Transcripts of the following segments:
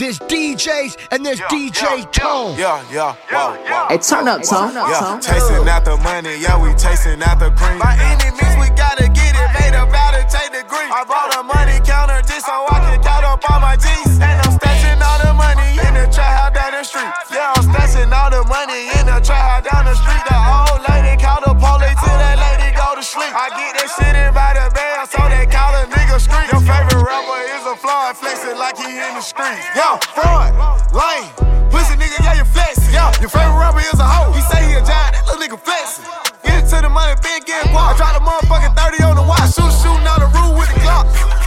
There's DJs and there's DJ Tone. Hey, turn up, Tone. Chasing out the money, yeah, we chasing out the cream. By any means, we gotta get it made up out of take the green. I bought a money counter just so I can count up all my G's. And I'm stashing all the money in the trap house down the street. Yeah, I'm stashing all the money in the trap house down the street. The old lady called the police till that lady go to sleep. I get that shit in by the bell, so they call a nigga street. Your favorite rapper is a Floyd, flexing like he in the streets. Yo, fraud, lame, pussy nigga, yeah, you flexing. Yo, your favorite rapper is a hoe. He say he a giant, that little nigga flexing. Get it to the money, been getting guap. I dropped a motherfucking 30 on the watch. Shooting out the roof with the Glock.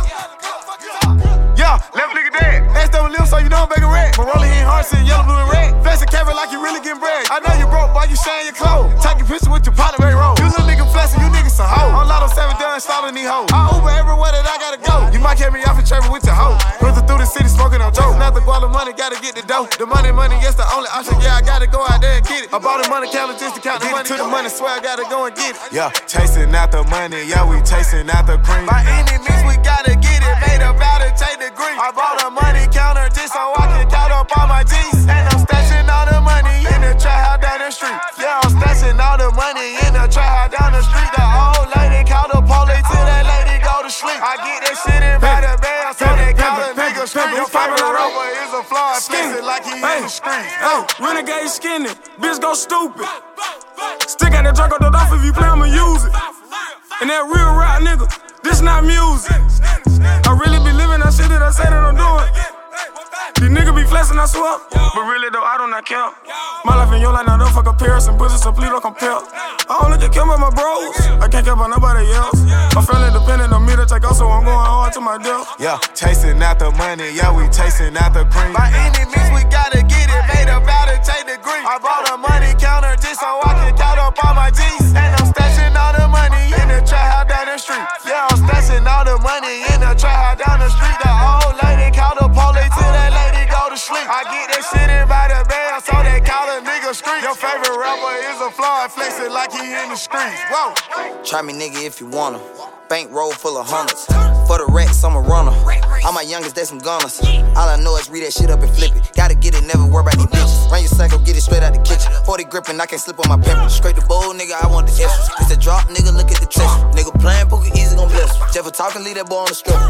Yeah, left nigga dead. Ass double lips, so you know I'm baking red. My roller hand hearts in yellow, blue, and red. Flexing carrot like you really getting bread. I know you broke, boy, you sharing your clothes. Take a picture with your partner, Ray Roll. You little nigga flexing, you niggas some hoes. On Lotto 7 done, stalling these hoes. I Uber everywhere that I gotta go. You might catch me off in travel with your hoe. Cruising through the city, smoking on dope. Not the guala money, gotta get the dough. The money, yes, the only option. Yeah, I gotta go out there and get it. I bought the money counter just to count the money. To the money, swear I gotta go and get it. Yeah, chasing out the money, yeah, we chasing out the cream. By any means, we gotta get it made up out of take the green. I bought a money counter just so I can count up all my G's. And I'm stashing all the money in the trap house down the street. Yeah, I'm stashing all the money in the trap house down the street. The old lady called the police till that lady go to sleep. I get that shit in by the bell, so they call a nigga street. Your favorite rapper is a Floyd, flexing like he in the street. Hey, renegade skinny, bitch go stupid. Stick out the Draco off if you play, I'ma use it. And that real rap nigga, this not music. I really be living that shit that I say that I'm doing. These niggas be flexing, I swear. But really though, I do not care. My life and your life, now don't fuck comparison. Pussies, so please don't compare. I only can care about my bros. I can't care about nobody else. My family dependent on me to take off, so I'm going hard to my death. Yeah, chasing out the money, yeah, we chasing out the cream. By any means, we gotta get it made up out of take the green. I bought a money counter just so I can count up all my G's. And I'm stashing all the money in the trap house down the street. Yeah, I'm stashing all the money in the trap house down the street. The old lady called the police till that lady go to sleep. I get that shit in by the bell, so they call a nigga street. Your favorite rapper is a Floyd, flexing like he in the streets. Whoa. Try me, nigga, if you wanna. Bank roll full of hundreds. For the racks, I'm a runner. All my youngest, they some gunners. All I know is read that shit up and flip it. Gotta get it, never worry about these bitches. Run your cycle, get it straight out the kitchen. 40 gripping, I can't slip on my pimple. Straight the bowl, nigga, I want the extras. It's a drop, nigga, look at the text. Nigga playing poker, easy gon' bless. Jeff talking, leave that boy on the strip.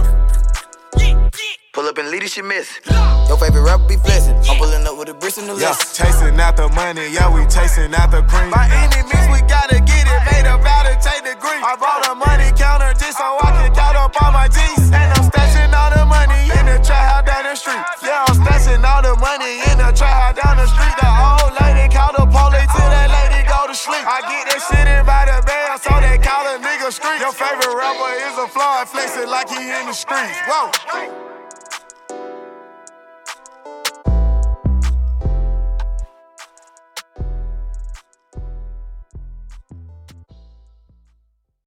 Pull up and lead this shit miss. Your favorite rapper be flexing. I'm pulling up with a brisk in the yeah, list. chasing out the money, yeah, we chasing out the cream. By any means, we gotta get it made up out of take the green. I bought a money counter just so I can count up all my G's. And I'm stashing all the money in the trap house down the street. Yeah, I'm stashing all the money in the trap house down the street. The old lady called the police till that lady go to sleep. I get that shit in by the bell, so they call a nigga street. Your favorite rapper is a Floyd, flexing like he in the streets. Whoa.